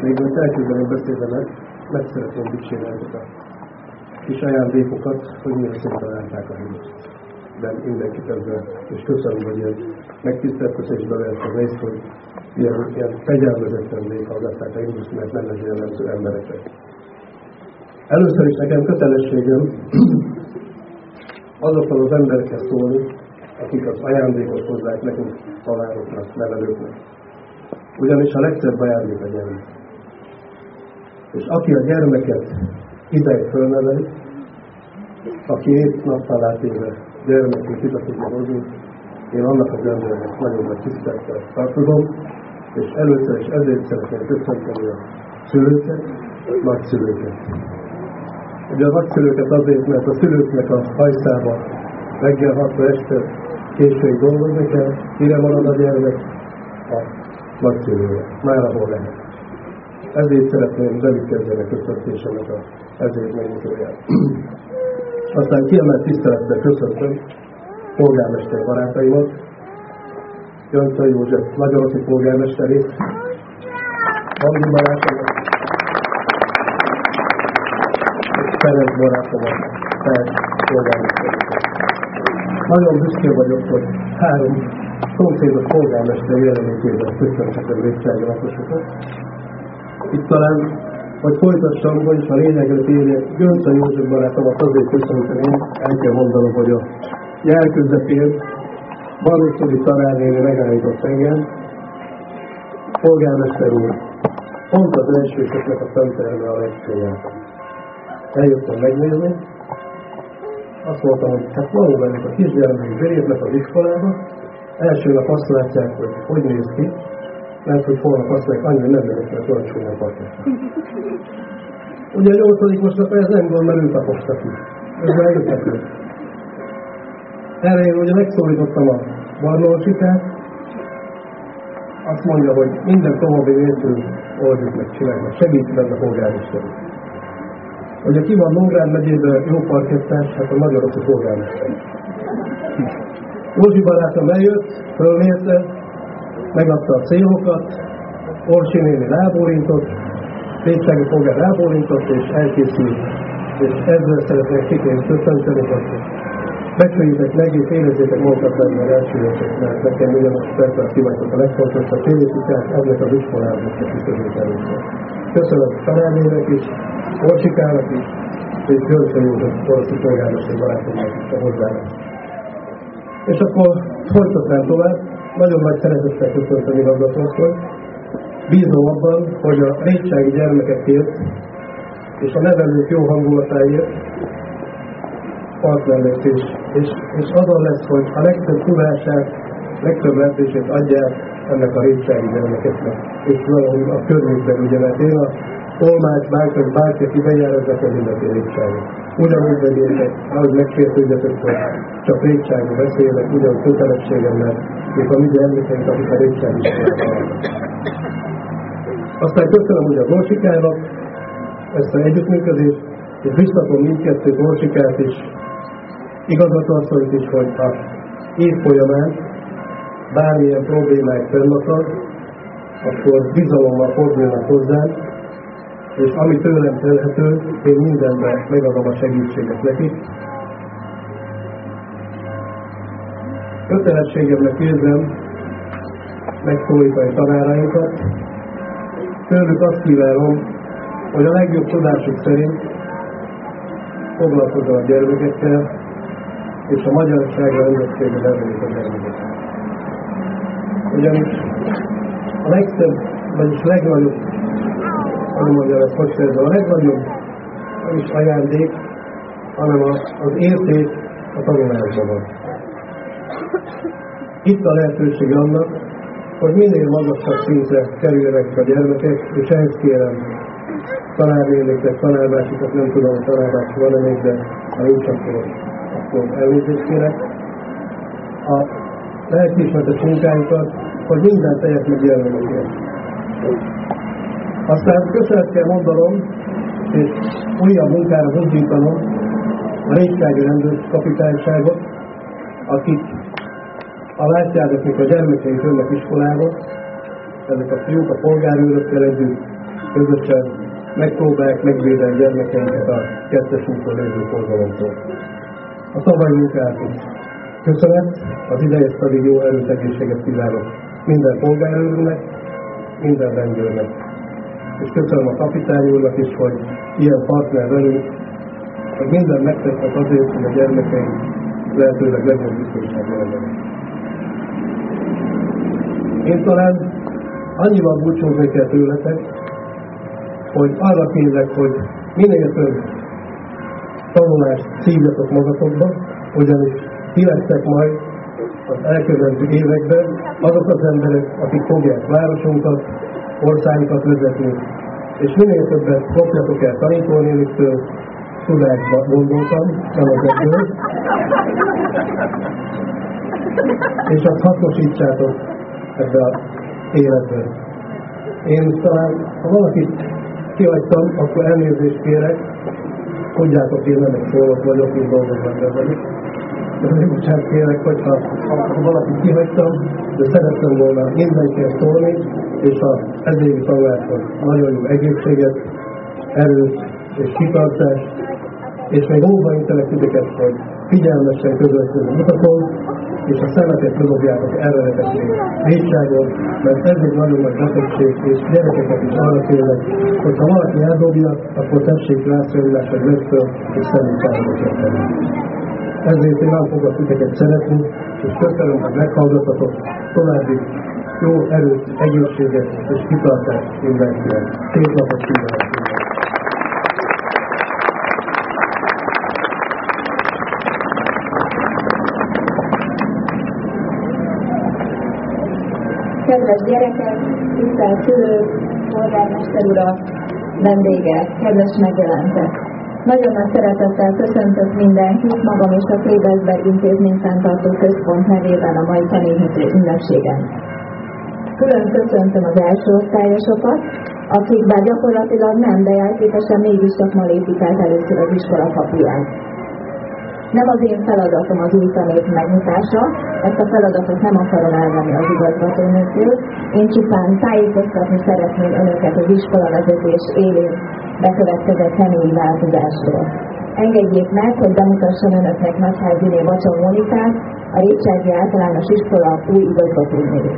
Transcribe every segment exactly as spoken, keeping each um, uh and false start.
Még most elkezdeni beszédemet, meg szeretném dicsérni ezeket a kis ajándékokat, hogy milyen szépen állták a helyet. De mindenkit ezzel, és köszönöm, hogy ilyen megtiszteltetésbe vehettem részt, hogy ilyen, ilyen fegyelmezetten véghallgatták a himnuszt, mert nem ez jellemző emberekre. Először is nekem kötelességem azokról az emberekhez szólni, akik az ajándékot hozzák nekünk, tanároknak, nevelőknek. Ugyanis a legszebb ajándék a gyermek. És aki a gyermeket ideig fölneveli, aki épp nappalát éve gyermekét ide tudja hozni, én annak az embernek nagyon nagy tisztelettel tartozom, és először is ezért szeretném köszönteni a szülőket, nagyszülőket. Ugye a nagyszülőket azért, mert a szülőknek a hajszába reggel hatva este későig dolgozni kell, mire marad a gyermek? A nagyszülője, már ahol lehet. Ezért szeretném bevitteni a köszöntésemet a ezért megnyitóját. Aztán kiemelt tisztelettel köszöntöm polgármester barátaimat, Jöncöl József magyarországi polgármesterét, Andi barátomat, és Ferenc barátomat, Ferenc polgármesterét. Nagyon büszke vagyok, hogy három szomszédos polgármester jelenlétében köszönhetem Récsági lakosokat. Itt talán, hogy folytassam, vagyis a lényegre térjek, Jöncöl József barátomat azért köszönöm, én el kell mondanom, hogy a nyár közepén Barószodi tanárnéni megállított engem, polgármester úr, pont az elsősöknek a szemterme a legszényelt. Eljöttem megnézni, azt mondtam, hogy hát valóban a kisgyermek beérnek az iskolába, első nap azt látják, hogy hogy néz ki, mert hogy holnap azt mondják, annyi nem megyek, mert olyan csúnya partják. Ugye a nyolcadik mostap ez nem gond, mert ő taposta ki. Ezzel eljöttek. Erre én ugye megszólítottam a Barnolcsikát, azt mondja, hogy minden további nélkül oldjuk meg, csináljuk meg, segít benne a polgármester. Ugye ki van Nógrád megyében jó parkettás, hát a magyarországi polgármester. Józsi barátom eljött, fölmérte, megadta a célokat, Orsi néni rábólintott, Récsági polgár rábólintott, és elkészült. És ezzel szeretnék kikérni köszönteni, hogy becsüljétek meg, és érezzétek magukat benne az elsőjöttek, mert nekem ugyanazt persze kívántok a legfontosabb félésükát, ennek az iskolának a kiszögét először. Köszönöm tanárnének is, Orsikának is, és Jöncöl József orvosi polgármester barátomnak is a hozzáállást. És akkor folytatnám tovább, nagyon nagy szeretettel köszöntöm igazgatóasszonyt. Bízom abban, hogy a récsági gyermekekért és a nevelők jó hangulatáért partner lesz, és, és, és azon lesz, hogy a legtöbb tudását, legtöbb lehetőséget adják ennek a récsági gyermekeknek. És valahogy a környékben, ugye, mert én a Olmács, Bánköz, bárki, aki bejár, ezek a mindenki récsági. Ugyanúgy vegyétek, ahogy megfértődjetek, hogy csak récsági beszélnek, ugyanúgy kötelességem, mert még a mi gyermekeink, akik a récsági iskolában vannak. Aztán köszönöm ugye a Orsikának ezt az együttműködést, és biztatom mindkettőt, Orsikát is, igazgatóasszonyt is, hogy a év folyamán bármilyen problémák fennakad, akkor bizalommal fordulnak hozzám, és ami tőlem telhető, én mindenben megadom a segítséget nekik. Kötelességemnek érzem megszólítani tanárainkat. Tőlük azt kívánom, hogy a legjobb tudásuk szerint foglalkozzanak a gyermekekkel, és a magyarságra rendességre nevelik a gyermekeket. Ugyanis a legszebb, vagyis legnagyobb, hogy mondjam ezt most kérdezem, a legnagyobb nem is ajándék, hanem az érték a tanulásban van. Itt a lehetőség annak, hogy minél magasabb szintre kerüljenek a gyermekek, és ehhez kérem tanárnénéket, tanárbácsikat, nem tudom, hogy tanárbácsi van-e még, de ha nincs, akkor, akkor elnézést kérek. A lelkiismeretes munkájukat, hogy minden teljes megjelenőkért. Aztán köszönet kell mondanom, és újabb munkára buzdítanom a récsági rendőrkapitányságot, akik ha látjátok, mikor a gyermekeink jönnek iskolába, ezek a fiúk a polgárőrökkel együtt közösen megpróbálják megvédeni gyermekeinket a kettes úton lévő forgalomtól. A tavalyi munkálatot köszönet, az idejét pedig jó erőt, egészséget kívánok minden polgárőrnek, minden rendőrnek. És köszönöm a kapitány úrnak is, hogy ilyen partner velünk, hogy minden megtesznek azért, hogy a gyermekeink lehetőleg legjobb biztonságban legyenek. Én talán annyival búcsúzni kell tőletek, hogy arra kérlek, hogy minél több tanulást szívjatok magatokba, ugyanis ti lesztek majd az elkövetkező években azok az emberek, akik fogják városunkat, országunkat vezetni, és minél többet kopjatok el tanítónéniktől, tudásba gondoltam, nem az ebből, és azt hasznosítsátok ebbe az életben. Én talán, ha valakit kihagytam, akkor elnézést kérek, tudjátok, én nem egy szólott vagyok, én dolgoznak vagyok. De bocsánat kérek, hogyha ha valakit kihagytam, de szerettem volna mindenkihez szólni, és az ezévi tanuláshoz nagyon jó egészséget, erőt és kitartást, és még óva intelek titeket, hogy figyelmesen közöttünk a mutatón, és a szemeket bedobjátok elvezetni védságon, mert ez egy nagyon nagy betegség, és gyerekeket is arra kérlek, hogy ha valaki eldobja, akkor tessék rászorulás, hogy vesz föl, és személyságot érteni. Ezért én nem fogok titeket szeretni, és köszönöm, hogy meghallgatatok, további jó erőt, egészséget és kitartást mindenkinek. Szép napot kívánok! Kedves gyerekek, tisztelt szülők, polgármester urak, vendégek, kedves megjelentek! Nagyon nagy szeretettel köszöntök mindenkit magam és a Klebersberg Intézmény Fenntartó Központ nevében a mai tanévnyitói ünnepségen. Külön köszöntöm az első osztályosokat, akik bár gyakorlatilag nem, de jelképesen mégis csak ma lépik át először az iskola kapuján. Nem az én feladatom az új tanév megnyitása, ezt a feladatot nem akarom elvenni az igazgatónőtől, én csupán tájékoztatni szeretném önöket az iskolavezetés élén bekövetkezett személyi változásról. Engedjék meg, hogy bemutassam önöknek Nagyháziné Bacsa Mónikát, a Récsági Általános Iskola új igazgatónőjét.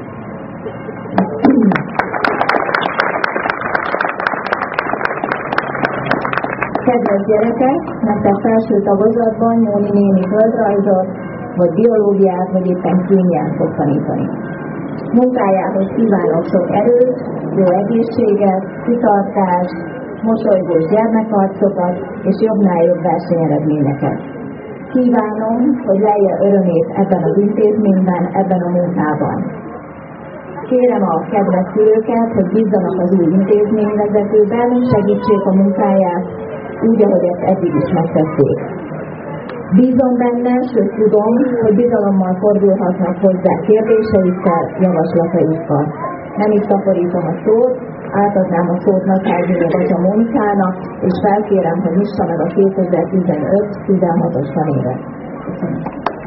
Kedves gyerekek, nektek felső tagozatban Móni néni földrajzot, vagy biológiát, vagy éppen kémiát fog tanítani. Munkájához kívánok sok erőt, jó egészséget, kitartást, mosolygós gyermekarcokat és jobbnál jobb versenyeredményeket. Kívánom, hogy lelje örömét ebben az intézményben, ebben a munkában. Kérem a kedves szülőket, hogy bízzanak az új intézményvezetőben, segítsék a munkáját, úgy, ahogy ezt eddig is megtették. Bízom benne, sőt tudom, hogy bizalommal fordulhatnak hozzá kérdéseikkel, javaslataikkal. Nem is szaporítom a szót, átadnám a szót Nagyháziné Bacsa Mónikának, és felkérem, hogy nyissa meg a kétezer-tizenöt tizenhatos tanévet. Köszönöm.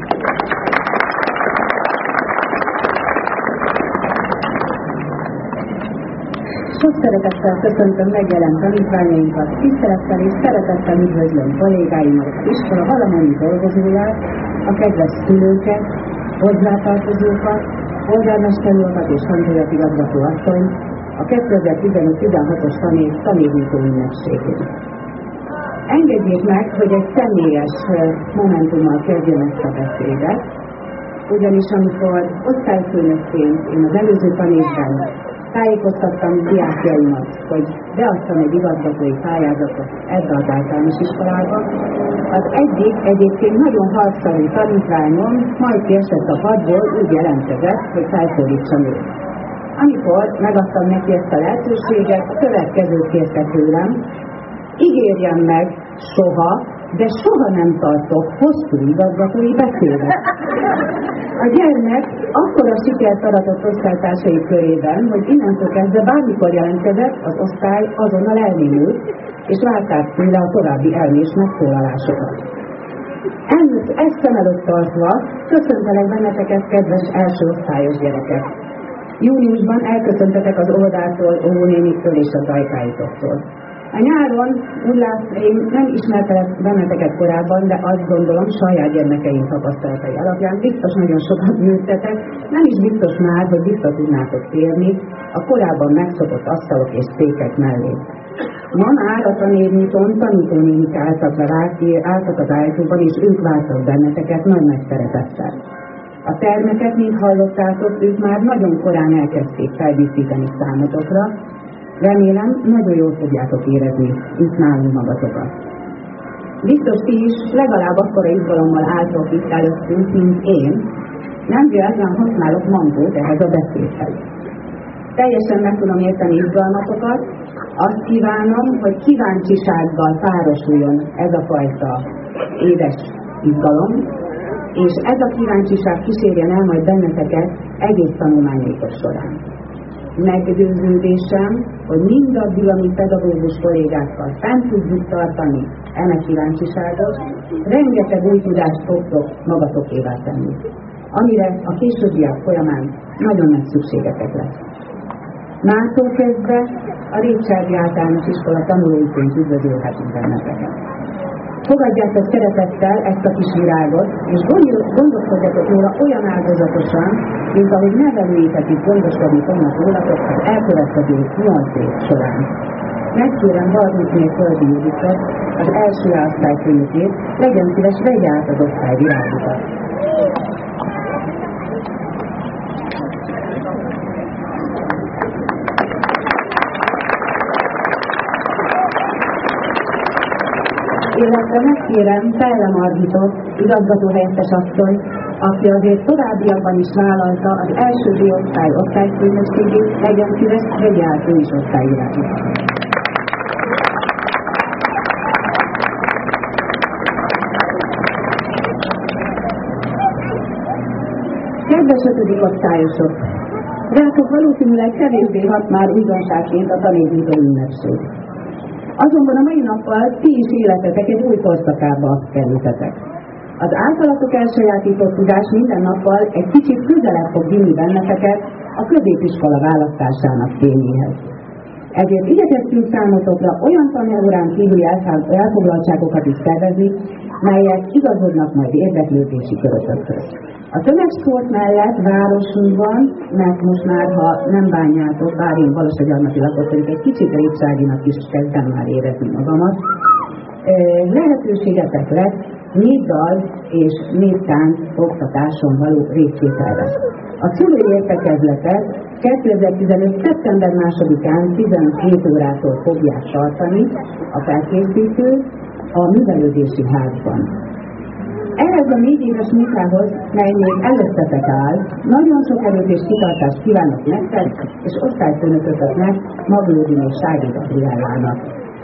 Sok szeretettel köszöntöm megjelent tanítványainkat, tisztelettel és szeretettel üdvözlöm kollégáimat, iskola valamennyi dolgozóját, a kedves szülőket, hozzátartozókat, polgármester urakat és tanterületigazgató asszonyt, a kétezer-tizenöt tizenhatos tanév tanévnyitó ünnepségét. Engedjék meg, hogy egy személyes momentummal kezdjem ezt a beszédet, ugyanis amikor osztályfőnökként én az előző tanévben tájékoztattam diákjaimat, hogy beadtam egy igazgatói pályázatot ebbe az általános iskolába, az egyik egyébként nagyon halkszarú tanítványom majd kiesett a padból, úgy jelentkezett, hogy felszólítsam őt. Amikor megadtam neki ezt a lehetőséget, a következőt kérte tőlem: ígérjem meg, soha, de soha nem tartok hosszú igazgatói beszédet. A gyermek akkora sikert aratott osztálytársai körében, hogy innentől kezdve bármikor jelentkezett, az osztály azonnal elmélyült, és várták tőle a további elmés megszólalásokat. Ezt szem előtt tartva köszöntelek benneteket, kedves első osztályos gyerekek! Júniusban elköszöntetek az óvodától, óvónéniktől és a dajkáitoktól. A nyáron úgy látsz, én nem ismertelek benneteket korábban, de azt gondolom saját gyermekeim tapasztalatai alapján biztos nagyon sokat nőttetek, nem is biztos már, hogy vissza tudnátok térni a korábban megszokott asztalok és székek mellé. Ma már a tanévnyitón tanítónénik álltak be, álltak az ajtóban, és ők vártak benneteket nagy-nagy szeretettel. A termeket, mint hallottátok, ők már nagyon korán elkezdték feldíszíteni számotokra. Remélem, nagyon jól fogjátok érezni itt nálunk magatokat. Biztos ti is legalább akkora izgalommal álltok itt előttünk, mint én. Nem véletlen használok mantót ehhez a beszédhez. Teljesen meg tudom érteni izgalmatokat. Azt kívánom, hogy kíváncsisággal párosuljon ez a fajta édes izgalom, és ez a kíváncsiság kísérjen el majd benneteket egész tanulmányaitok során. Meggyőződésem, hogy mindaddig, amíg pedagógus kollégákkal fent tudjuk tartani ennek kíváncsiságot, rengeteg új tudást fogtok magatokévá tenni, amire a későbbiek folyamán nagyon nagy szükségetek lesz. Mától kezdve a Rétsági Általános Iskola tanulóiként üdvözölhetünk benneteket. Fogadjátok szeretettel ezt a kis virágot, és gondoskodjatok róla olyan áldozatosan, mint ahogy nevelőitek is gondoskodni fognak rólatok az elkövetkező nyolc év során. Megkérem Barnitné Földi Juditot, az első osztályfőnökét, legyen szíves, vegye át az osztály virágokat. Illetve megkérem Pelle Margitot, igazgatóhelyettes asszonyt, aki azért továbbiakban is vállalta az első B-osztály osztályfőnökségét, legyen szíves, vegye át ő is osztályvirágot. Kedves ötödik osztályosok! Rátok valószínűleg kevésbé hat már újdonságként a tanévnyitó ünnepség. Azonban a mai nappal ti is életetek egy új korszakába kerültetek. Az általatok elsajátított tudás minden nappal egy kicsit közelebb fog vinni benneteket a középiskola választásának tényéhez. Ezért igyekeztünk számotokra olyan tanórán kívüli elfoglaltságokat is szervezni, melyek igazodnak majd érdeklődési körötökhöz. A tömegsport mellett városunkban, mert most már, ha nem bánjátok, bár én Balassagyarmati lakos vagyok, egy kicsit Rétságinak is kezdem már érezni magamat, lehetőségetek lesz népdal és néptánc oktatáson való részvételre. A szülői értekezletet kétezer-tizenöt. szeptember másodikán tizenkét órától fogják tartani a felkészítő a művelődési házban. Ehhez a négy éves munkához, mely még előttetek áll, nagyon sok erőt és kitartást kívánok nektek, és osztályfőnökötöknek, Maglódin és Sági Gabriellának.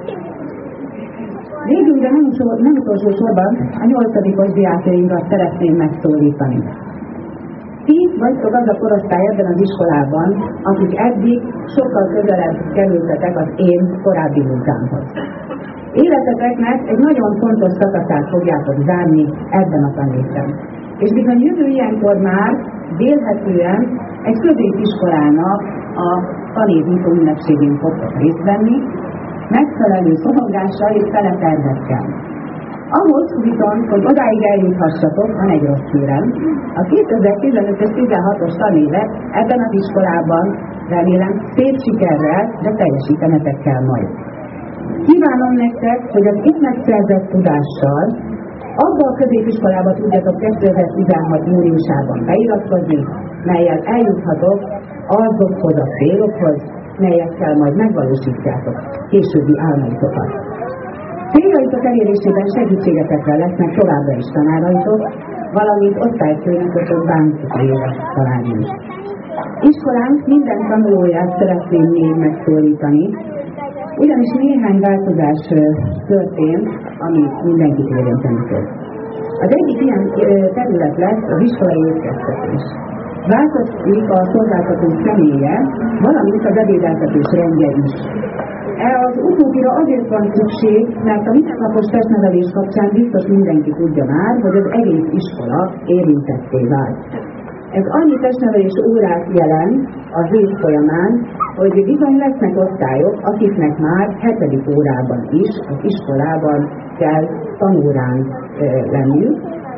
Végül, de nem, nem utolsó sorban a nyolcadikos diákjainkat szeretném megszólítani. Ti vagytok az a korosztály ebben az iskolában, akik eddig sokkal közelebb kerültetek az én korábbi munkámhoz. Életeteknek egy nagyon fontos szakaszát fogjátok zárni ebben a tanévben. És bizony jövő ilyenkor már vélhetően egy középiskolának a tanévnyitó ünnepségén fogtok részt venni, megfelelő szorongással és feletervekkel. Ahhoz viszont, hogy odáig eljuthassatok, van egy rossz hírem. A kétezer-tizenötös tizenhatos tanévet ebben az iskolában remélem szép sikerrel, de teljesítenetek kell majd. Kívánom nektek, hogy az itt megszerzett tudással abban a középiskolába tudjatok kétezer-tizenhat júniusában beiratkozni, melyel eljuthatok azokhoz a célokhoz, melyekkel majd megvalósítjátok későbbi álmaitokat. Céljaitok elérésében segítségetekre lesznek továbbra is tanáraitok, valamint osztályfőnökötök bánkutéve találni. Iskolánk minden tanulóját szeretném még megszólítani, ugyanis néhány változás történt, ami mindenkit érinteni fog. Az egyik ilyen terület lesz az iskolai étkeztetés. Változik a szolgáltató személye, valamint az ebédeltetés rendje is. Az utóbbira azért van szükség, mert a mindennapos testnevelés kapcsán biztos mindenki tudja már, hogy az egész iskola érintetté vált. Ez annyi testnevelés órát jelent a hét folyamán, hogy bizony lesznek osztályok, akiknek már hetedik órában is az iskolában kell tanórán e, lenniük,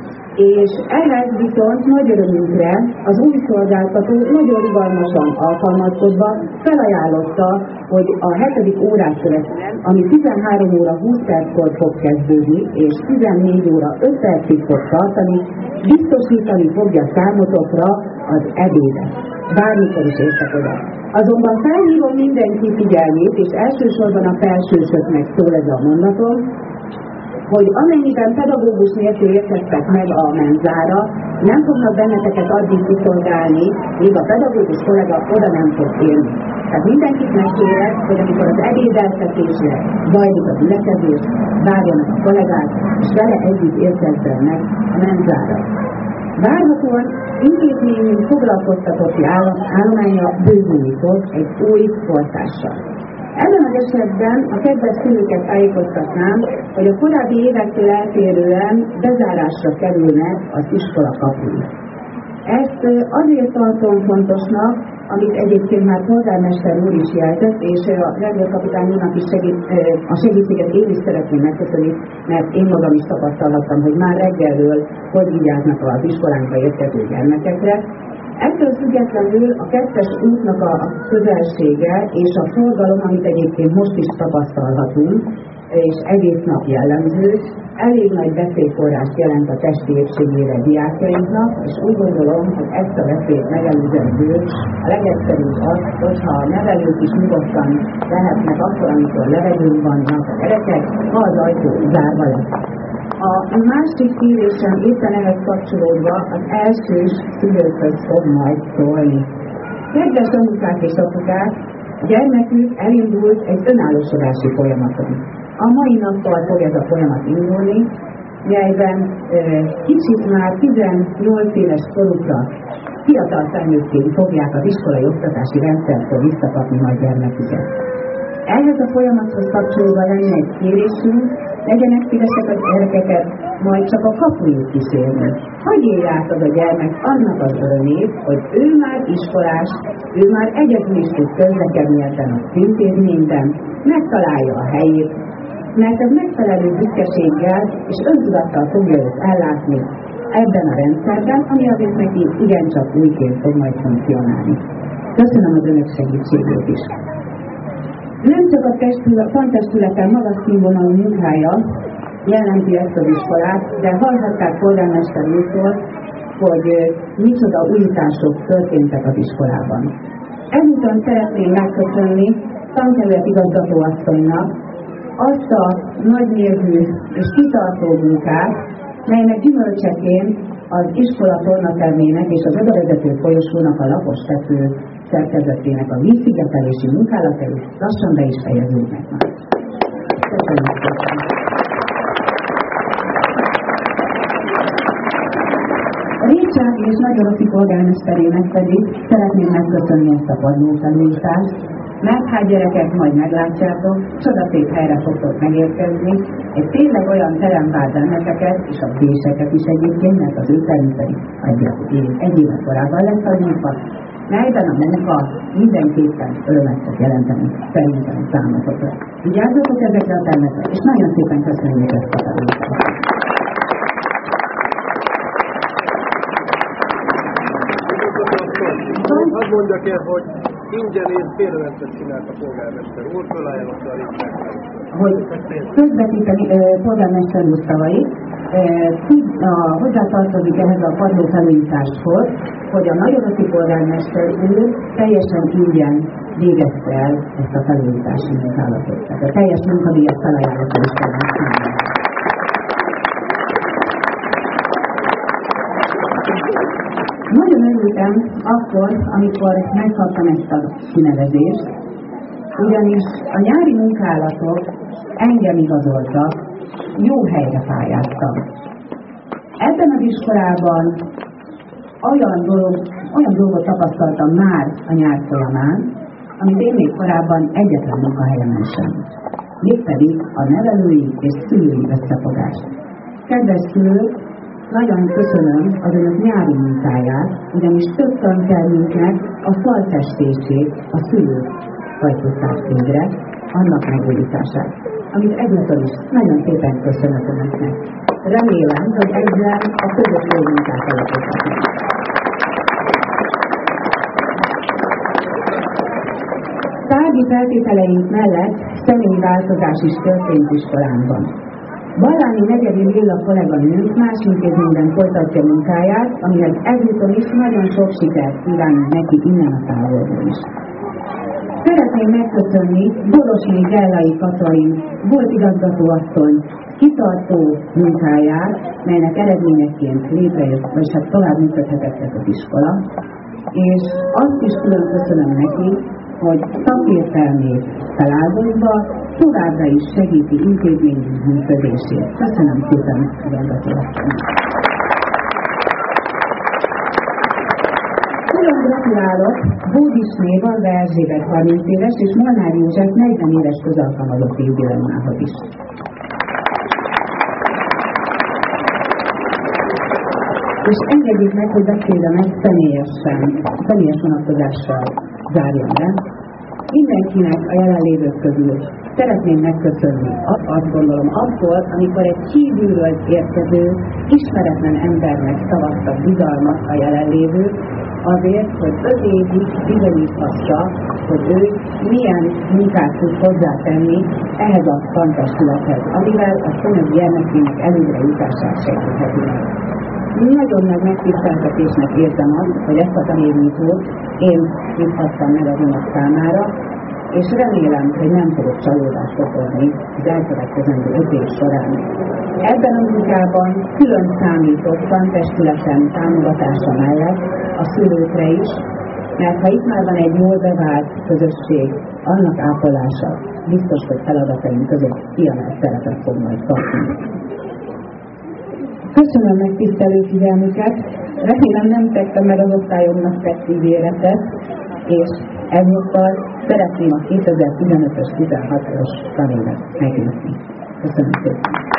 és ehhez viszont nagy örömünkre az új szolgáltató nagyon rugalmasan alkalmazkodva felajánlotta, hogy a hetedik órát követően, ami tizenhárom óra húsz perckor fog kezdődni, és tizennégy óra öt percig fog tartani, biztosítani fogja számotokra az ebédet. Bármikor is értek oda. Azonban felhívom mindenki figyelmét, és elsősorban a felsősöknek szól ez a mondatom, hogy amennyiben pedagógus nélkül érkeztek meg a menzára, nem fognak benneteket addig kiszolgálni, míg a pedagógus kollega oda nem fog érni. Tehát mindenkit megkérek, hogy amikor az ebédeltetésre zajlik a gyülekezés, várjanak a kollégát, és vele együtt érkezzenek a menzára. Várhatóan intézményünk foglalkoztatotti állománya bővülni fog egy új kortással. Ebben az esetben a kedves szülőket tájékoztatnám, hogy a korábbi évektől eltérően bezárásra kerülnek az iskola kapui. Ezt azért tartom fontosnak, amit egyébként már polgármester úr is jelzett, és a rendőrkapitány úrnak is segít, a segítséget én is szeretném megköszönni, mert én magam is tapasztalhattam, hogy már reggelről hogy vigyáznak az iskolánkba érkező gyermekekre. Ettől függetlenül a kettes útnak a közelsége és a forgalom, amit egyébként most is tapasztalhatunk, és egész nap jellemző, elég nagy veszélyforrást jelent a testi épségére diákjainknak, és úgy gondolom, hogy ezt a veszélyt megelőzendő a legegyszerűbb az, hogyha a nevelők is nyugodtan lehetnek akkor, amikor levegőn vannak a gyerekek, ha az ajtó zárva lesz. A másik kérésem éppen ehhez kapcsolódva az elsős szülőkhöz fog majd szólni. Kedves anyukák és apukák, a gyermekük elindult egy önállósodási folyamaton. A mai nappal fog ez a folyamat indulni, melyben e, kicsit már tizennyolc éves korukra fiatal felnőttként fogják az iskolai oktatási rendszertől visszakapni majd gyermeküket. Ehhez a folyamathoz kapcsolódva lenne egy kérésünk, legyenek szívesek a gyerekeket, majd csak a kapujuk kísérni. Hogy élj át az a gyermek annak az örömét, hogy ő már iskolás, ő már egyedül is tud közlekedni ebben az intézményben, megtalálja a helyét, mert ez megfelelő büszkeséggel és öntudattal fogja őt ellátni ebben a rendszerben, ami azért neki igencsak újként fog majd funkcionálni. Köszönöm az önök segítségét is. Nem csak a tantestületen magas színvonalú munkája jelenti ezt az iskolát, de hallhatták polgármester úrtól, hogy micsoda újítások történtek az iskolában. Ezután szeretném megköszönni tanterület igazgatóasszonynak azt a nagymérvű és kitartó munkát, melynek gyümölcseként az iskola tornatermének és az odavezető folyosónak a lapos tető szerkezetének a vízszigetelési munkálatai lassan be is fejeződnek már. Köszönöm szépen! Récsági és Nagyoroszi polgármesterének pedig szeretném megköszönni ezt a padlófelújítást, mert hát gyerekek, majd meglátjátok, csodaszép helyre fogtok megérkezni, egy tényleg olyan terem vár benneteket, és a késeket is egyébként, mert az ő terünk pedig egy éve korábban lesz a nyitva, melyben a munka mindenképpen örömet fog jelenteni szerintem számotokra. Vigyázzatok ezekre a termekre, és nagyon szépen köszönjük ezt a felújítást. Hadd mondjak el, hogy ingyen és félrevetet csinált a polgármester úr, fölajánlotta a részletben. Hogy közvetíteni polgármester úr szavait, hozzátartozik ehhez a padlófelújításhoz, hogy a nagyoroszi polgármester úr teljesen ingyen végezte el ezt a felújítási munkálatot. Tehát a teljes munkadíjat felajánlotta is kell. Nagyon örültem akkor, amikor megkaptam ezt a kinevezést, ugyanis a nyári munkálatok engem igazoltak, jó helyre pályáztam. Ebben az iskolában olyan, dolog, olyan dolgot tapasztaltam már a nyár folyamán, amit én még korábban egyetlen munkahelyemen sem. Mégpedig a nevelői és szülői összefogás. Kedves szülők, nagyon köszönöm az önök nyári munkáját, ugyanis több tantermünknek a falfestését a szülők hajtották végre, annak megújítását, amit ezúttal is nagyon szépen köszönök önöknek. Remélem, hogy ezzel a közösség munkát alakíthatnak. Tárgyi feltételeink mellett személyi változás is történt iskolánkban. Ballányi Negyedi Lilla kolléganőnk más intézményben folytatja munkáját, amihez ezúton is nagyon sok sikert kívánunk neki innen a távolból is. Szeretném megköszönni Borosné Gellai Katalin volt igazgatóasszony kitartó munkáját, melynek eredményeként létrejött, vagy hát tovább működhetett ez az iskola, és azt is külön köszönöm neki, hogy szakértelmét feláldozva továbbra is segíti intézményünk működését. Köszönöm szépen, igazgatóasszony! Külön gratulálok Bódisné Varga Erzsébet harminc éves és Molnár József negyven éves közalkalmazotti jubileumához is. És engedjék meg, hogy beszédemet személyesen, személyes vonatkozással zárjam le. Mindenkinek a jelenlévők közül szeretném megköszönni, azt gondolom attól, amikor egy kívülről érkező, ismeretlen embernek szavaztak bizalmat a jelenlévők, azért, hogy öt évig bizonyíthassa, hogy ő milyen munkát tud hozzátenni ehhez a tantestülethez, amivel a önök gyermekének előre jutását segítheti meg. Nagyon nagy megtiszteltetésnek érzem azt, hogy ezt a tanévnyitót én juthattam meg az önök számára, és remélem, hogy nem fogok csalódást okozni az elkövetkezendő öt év során. Ebben a munkában külön számított tantestületem támogatása mellett a szülőkre is, mert ha itt már van egy jól bevált közösség, annak ápolása biztos, hogy feladataink között kiemelt szerepet fog majd kapni. Köszönöm megtisztelő figyelmüket, remélem nem tettem meg az osztályomnak tett ígéretet, és ezúttal szeretném a kétezer-tizenötös tizenhatos tanévet megnyitni. Köszönöm szépen!